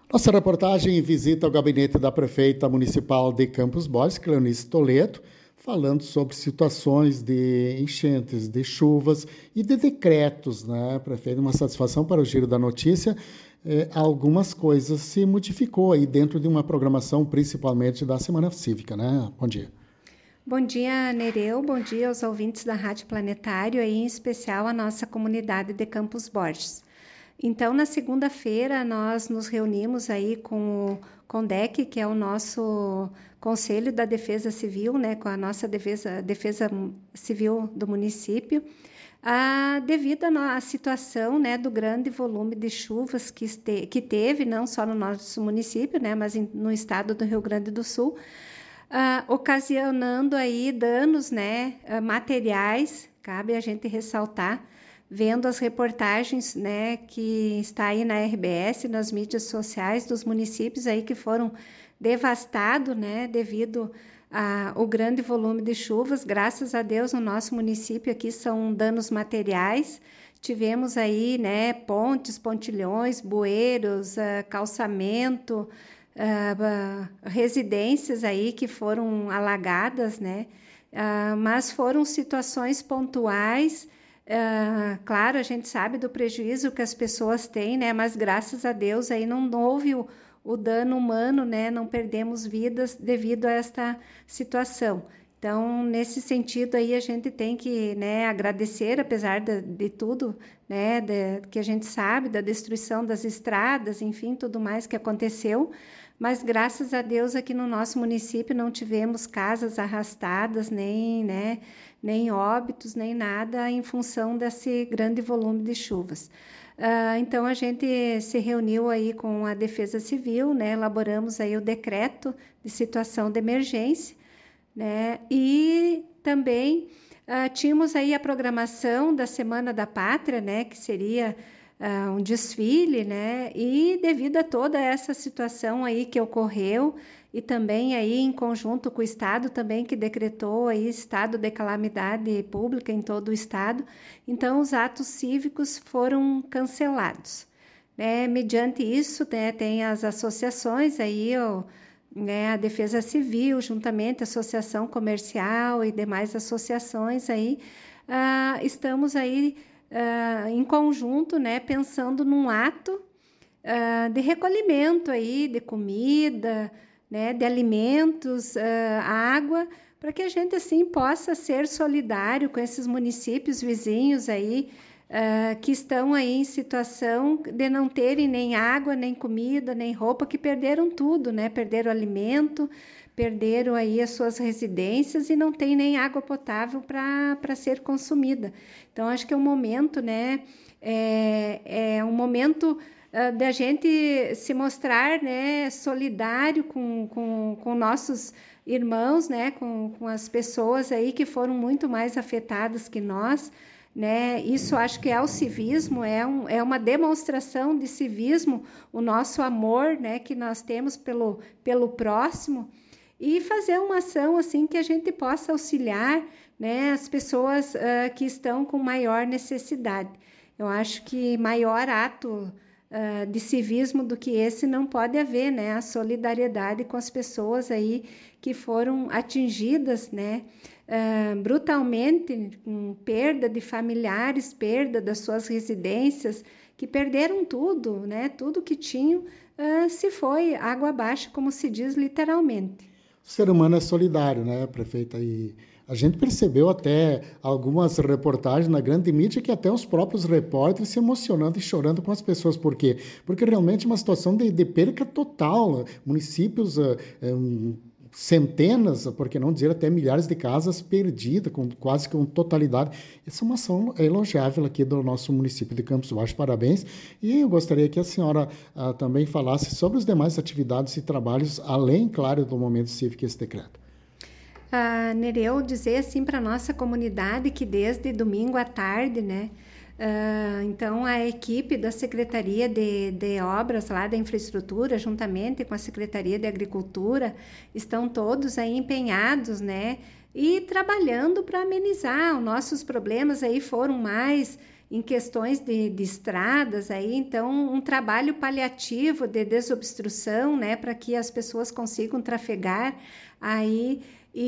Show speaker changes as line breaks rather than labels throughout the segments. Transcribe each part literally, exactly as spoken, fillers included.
Nossa reportagem visita o gabinete da prefeita municipal de Campos Borges, Cleonice Toledo, falando sobre situações de enchentes, de chuvas e de decretos, né, prefeito? Uma satisfação para o Giro da Notícia. Eh, algumas coisas se modificou aí dentro de uma programação, principalmente da Semana Cívica, né? Bom dia.
Bom dia, Nereu. Bom dia aos ouvintes da Rádio Planetário, e em especial a nossa comunidade de Campos Borges. Então, na segunda-feira, nós nos reunimos aí com o CONDEC, que é o nosso Conselho da Defesa Civil, né, com a nossa defesa, defesa Civil do município, ah, devido à situação, né, do grande volume de chuvas que, este, que teve, não só no nosso município, né, mas em, no estado do Rio Grande do Sul, ah, ocasionando aí danos, né, materiais, cabe a gente ressaltar, vendo as reportagens, né, que está aí na R B S, nas mídias sociais dos municípios aí que foram devastados, né, devido ao grande volume de chuvas. Graças a Deus, no nosso município aqui são danos materiais. Tivemos aí, né, pontes, pontilhões, bueiros, uh, calçamento, uh, uh, residências aí que foram alagadas, né, uh, mas foram situações pontuais. Uh, claro, a gente sabe do prejuízo que as pessoas têm, né? Mas graças a Deus aí não houve o, o dano humano, né? Não perdemos vidas devido a esta situação. Então, nesse sentido aí, a gente tem que, né, agradecer, apesar de, de tudo, né, de, que a gente sabe, da destruição das estradas, enfim, tudo mais que aconteceu, mas graças a Deus aqui no nosso município não tivemos casas arrastadas, nem, né, nem óbitos, nem nada em função desse grande volume de chuvas. Uh, então a gente se reuniu aí com a Defesa Civil, né, elaboramos aí o decreto de situação de emergência, né, e também uh, tínhamos aí a programação da Semana da Pátria, né, que seria uh, um desfile, né, e devido a toda essa situação aí que ocorreu, e também aí em conjunto com o Estado também que decretou aí estado de calamidade pública em todo o Estado, então os atos cívicos foram cancelados, né? Mediante isso, né, tem as associações aí, ó, né, a Defesa Civil, juntamente a Associação Comercial e demais associações aí, ah, estamos aí ah, em conjunto, né, pensando num ato uh, de recolhimento aí, de comida, né, de alimentos, uh, água, para que a gente assim possa ser solidário com esses municípios vizinhos aí, uh, que estão aí em situação de não terem nem água, nem comida, nem roupa, que perderam tudo, né, perderam alimento, perderam aí as suas residências e não tem nem água potável para ser consumida. Então, acho que é um momento, né, é, é um momento uh, da gente se mostrar, né, solidário com, com, com nossos irmãos, né, com, com as pessoas aí que foram muito mais afetadas que nós, né? Isso acho que é o civismo, é, um, é uma demonstração de civismo, o nosso amor, né, que nós temos pelo, pelo próximo, e fazer uma ação assim que a gente possa auxiliar, né, as pessoas uh, que estão com maior necessidade. Eu acho que maior ato uh, de civismo do que esse não pode haver, né? A solidariedade com as pessoas aí que foram atingidas, né? Uh, brutalmente, com perda de familiares, perda das suas residências, que perderam tudo, né? Tudo que tinham uh, se foi água abaixo, como se diz literalmente.
O ser humano é solidário, né, prefeita? E a gente percebeu até algumas reportagens na grande mídia que até os próprios repórteres se emocionando e chorando com as pessoas. Por quê? Porque realmente é uma situação de, de perca total. Municípios, uh, um, centenas, por que não dizer até milhares de casas perdidas, com, quase com totalidade. Essa é uma ação elogiável aqui do nosso município de Campos Baixos. Parabéns. E eu gostaria que a senhora uh, também falasse sobre as demais atividades e trabalhos, além, claro, do momento cívico esse decreto.
Uh, Nereu, dizer assim para nossa comunidade que desde domingo à tarde, né, uh, então a equipe da Secretaria de, de Obras lá da Infraestrutura, juntamente com a Secretaria de Agricultura, estão todos aí empenhados, né, e trabalhando para amenizar. Os nossos problemas aí foram mais em questões de, de estradas, aí, então um trabalho paliativo de desobstrução, né, para que as pessoas consigam trafegar aí,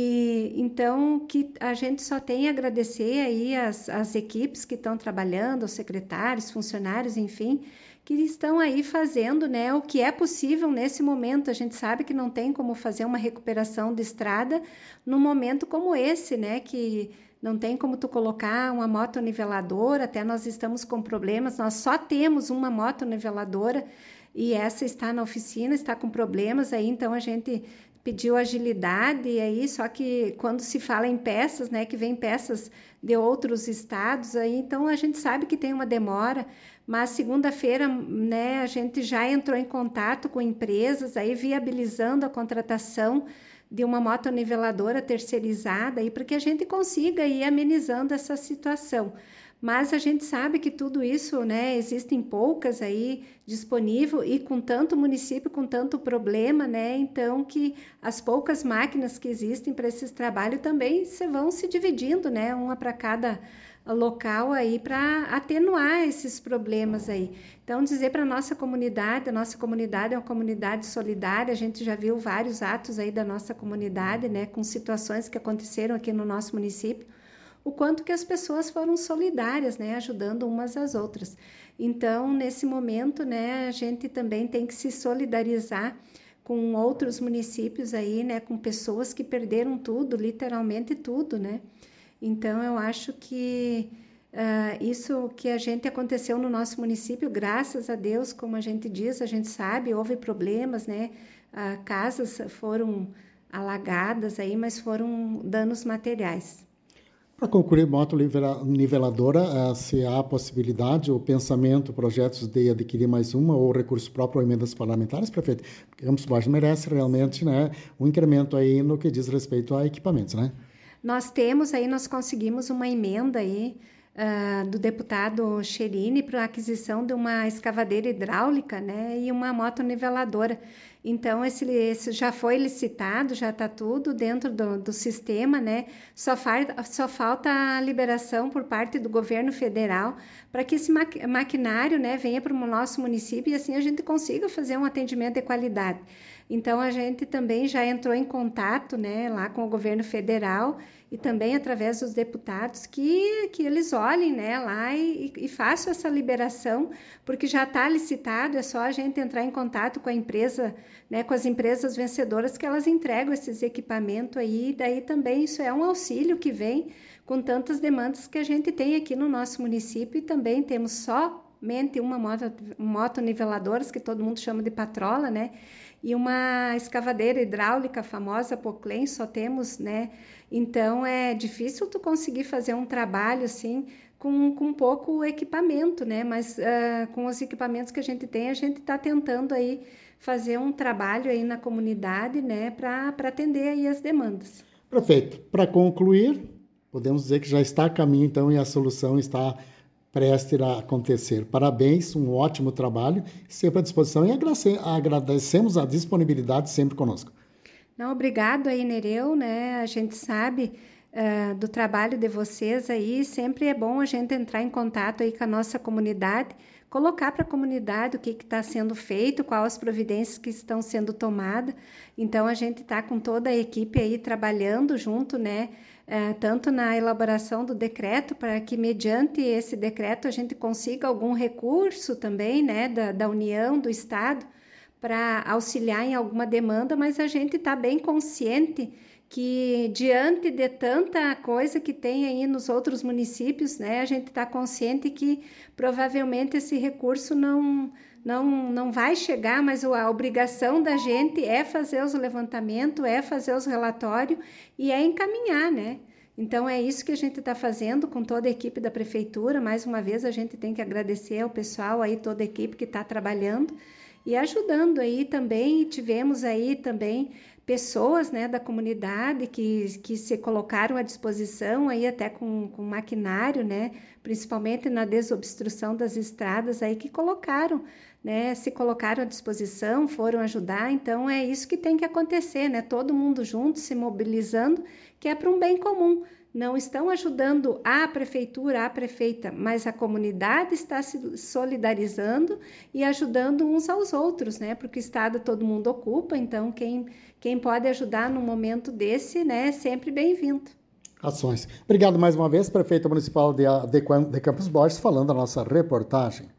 e então que a gente só tem a agradecer aí as, as equipes que estão trabalhando, os secretários, funcionários, enfim, que estão aí fazendo, né, o que é possível nesse momento. A gente sabe que não tem como fazer uma recuperação de estrada num momento como esse, né, que não tem como tu colocar uma moto-niveladora, até nós estamos com problemas, nós só temos uma moto-niveladora e essa está na oficina, está com problemas aí, então a gente pediu agilidade aí, só que quando se fala em peças, né, que vem peças de outros estados aí, então a gente sabe que tem uma demora, mas segunda-feira, né, a gente já entrou em contato com empresas aí viabilizando a contratação de uma moto-niveladora terceirizada aí para que a gente consiga ir amenizando essa situação. Mas a gente sabe que tudo isso, né, existem poucas aí disponível e com tanto município, com tanto problema, né, então que as poucas máquinas que existem para esse trabalho também se vão se dividindo, né, uma para cada local aí para atenuar esses problemas aí. Então, dizer para a nossa comunidade, a nossa comunidade é uma comunidade solidária, a gente já viu vários atos aí da nossa comunidade, né, com situações que aconteceram aqui no nosso município, o quanto que as pessoas foram solidárias, né, ajudando umas às outras. Então, nesse momento, né, a gente também tem que se solidarizar com outros municípios aí, né, com pessoas que perderam tudo, literalmente tudo, né. Então, eu acho que uh, isso que a gente aconteceu no nosso município, graças a Deus, como a gente diz, a gente sabe, houve problemas, né? Uh, casas foram alagadas aí, mas foram danos materiais.
Para concluir, moto niveladora, se há possibilidade, o pensamento, projetos de adquirir mais uma ou recurso próprio ou emendas parlamentares, prefeito? Porque Campos Baixos merece realmente, né, um incremento aí no que diz respeito a equipamentos, né?
Nós temos aí, nós conseguimos uma emenda aí uh, do deputado Cherini para a aquisição de uma escavadeira hidráulica, né, e uma moto-niveladora. Então, esse, esse já foi licitado, já está tudo dentro do, do sistema, né? Só, far, só falta a liberação por parte do governo federal para que esse maqui, maquinário, né, venha para o nosso município e assim a gente consiga fazer um atendimento de qualidade. Então, a gente também já entrou em contato, né, lá com o governo federal e também através dos deputados que, que eles olhem, né, lá e, e façam essa liberação, porque já está licitado, é só a gente entrar em contato com a empresa, né, com as empresas vencedoras que elas entregam esses equipamentos aí, e daí também isso é um auxílio que vem com tantas demandas que a gente tem aqui no nosso município e também temos somente uma moto, moto niveladoras, que todo mundo chama de patrola, né, e uma escavadeira hidráulica famosa, Poclém, só temos, né? Então é difícil tu conseguir fazer um trabalho assim com, com pouco equipamento, né? Mas uh, com os equipamentos que a gente tem, a gente está tentando aí fazer um trabalho aí na comunidade, né? Para atender aí as demandas.
Prefeito, para concluir, podemos dizer que já está a caminho, então, e a solução está prestes a acontecer. Parabéns, um ótimo trabalho, sempre à disposição e agradecemos a disponibilidade sempre conosco.
Não, obrigado aí, Nereu, né? A gente sabe uh, do trabalho de vocês aí, sempre é bom a gente entrar em contato aí com a nossa comunidade, colocar para a comunidade o que está sendo feito, quais as providências que estão sendo tomadas. Então, a gente está com toda a equipe aí trabalhando junto, né? Uh, tanto na elaboração do decreto, para que mediante esse decreto a gente consiga algum recurso também, né, da, da União, do Estado, para auxiliar em alguma demanda, mas a gente está bem consciente que diante de tanta coisa que tem aí nos outros municípios, né, a gente está consciente que provavelmente esse recurso não, não, não vai chegar, mas a obrigação da gente é fazer os levantamentos, é fazer os relatórios e é encaminhar, né? Então é isso que a gente está fazendo com toda a equipe da prefeitura. Mais uma vez a gente tem que agradecer ao pessoal aí, toda a equipe que está trabalhando e ajudando aí também. Tivemos aí também pessoas, né, da comunidade que, que se colocaram à disposição aí até com, com maquinário, né, principalmente na desobstrução das estradas aí que colocaram, né, se colocaram à disposição, foram ajudar. Então é isso que tem que acontecer, né, todo mundo junto se mobilizando, que é para um bem comum, não estão ajudando a prefeitura, a prefeita, mas a comunidade está se solidarizando e ajudando uns aos outros, né? Porque o Estado todo mundo ocupa, então quem, quem pode ajudar num momento desse, né, é sempre bem-vindo.
Ações. Obrigado mais uma vez, prefeita municipal de, de, de Campos Borges, falando a nossa reportagem.